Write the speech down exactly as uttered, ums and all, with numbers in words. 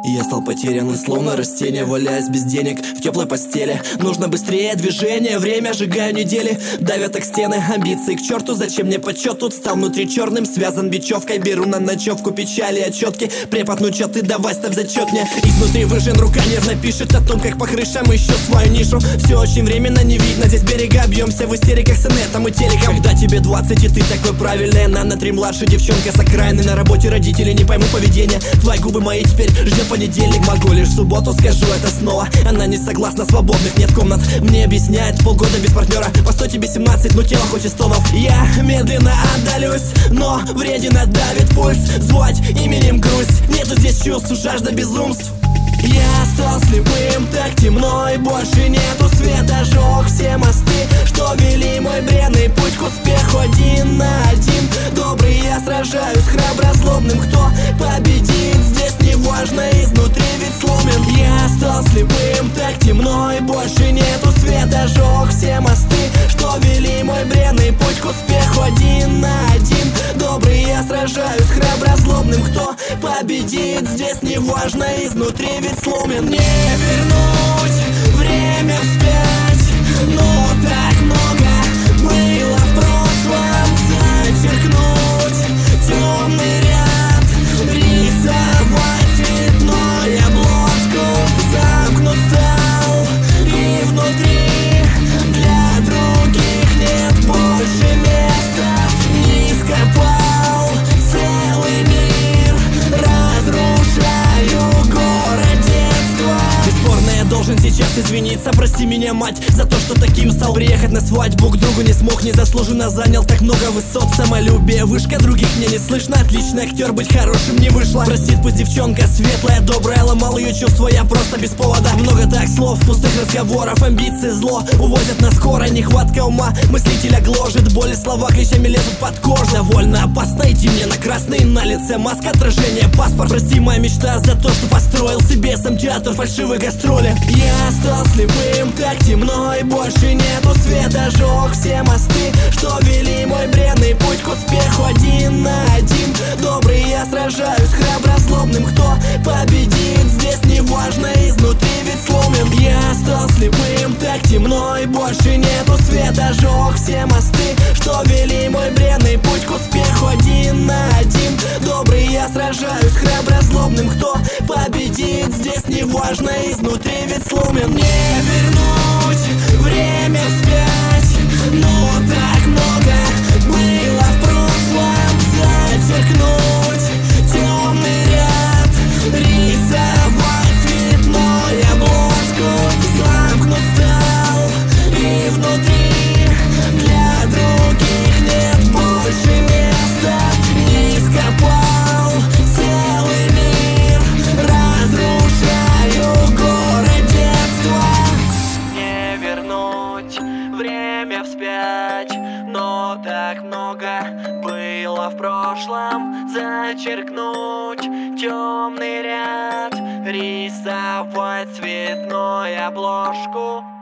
Я стал потерянным, словно растение, валяясь без денег в теплой постели. Нужно быстрее движение, время сжигаю недели. Давят так стены, амбиции к черту. Зачем мне почет? Тут стал внутри черным, связан бечевкой. Беру на ночевку печали, отчетки. Препод, ну чё ты, давай ставь зачет мне. Изнутри выжжен, рука нервно пишет о том, как по крышам ищу свою нишу. Все очень временно, не видно здесь берега. Бьемся в истериках с инетом и телеком. Когда тебе двадцать и ты такой правильный, она на три младше, девчонка с окраины. На работе родители не пойму поведение. Твои губы мои теперь ждет понедельник. Могу лишь в субботу, скажу это снова. Она не согласна, свободных нет комнат. Мне объясняет полгода без партнера. Постой, тебе семнадцать, но тело хочет стонов. Я медленно отдалюсь, но вредина давит пульс. Звать именем грусть, нету здесь чувств, жажда безумств. Я стал слепым, так темно и больше нету света. Жёг все мосты, что вели мой бренный путь к успеху. Один на один, добрый я сражаюсь, храбро злобным. Кто победит, здесь не важно, изнутри ведь сломлен. Я стал слепым, так темно и больше нету света. Жёг все мосты, что вели мой бренный путь к успеху. Один на один, добрый я сражаюсь, храбро злобным. Кто победит, здесь не важно, изнутри ведь сломлен. Не вернуть время вспять, но так много было в прошлом. Зачеркнуть темный ряд, рисовать цветной обложку. Замкнут стал и внутри для других нет больше места. Не скопал целый мир, разрушаю город детства. Бесспорно, я должен сейчас извиниться. Прости меня, мать, за то, что таким стал. Приехать на свадьбу к другу не смог, незаслуженно занял так много высот. Самолюбие, вышка, других мне не слышно. Отличный актер, быть хорошим не вышло. Простит пусть девчонка светлая, добрая. Ломал ее чувства я просто без повода. Много так слов, пустых разговоров, амбиции, зло увозят нас скоро. Нехватка ума, мыслителя гложет. Боли слова клещами лезут под кожу. Довольно опасно, идти мне на красный. На лице маска отражения, паспорт. Прости, моя мечта за то, что построил себе сам театр фальшивой гастроли. Я стал слепым, так темно и больше нету света. Жёг все мосты, что вели мой бренный путь к успеху. Один на один, добрый я сражаюсь, храбро злобным. Кто победит, здесь не важно, изнутри ведь сломлен. Я стал слепым, так темно и больше нету света. Жёг все мосты, что вели мой бренный путь к успеху. Один на один, добрый я сражаюсь, храбро злобным. Кто победит, здесь не важно, изнутри ведь сломлен. Не вернуть время вспять, но так много было в прошлом. Зачеркнуть темный ряд, рисовать цветной обложку. Замкнут стал и внутри для других нет больше места. Не скопал целый мир, разрушаю город детства. Не вернуть время вспять, но так много было в прошлом. Зачеркнуть темный ряд, рисовать цветной обложку.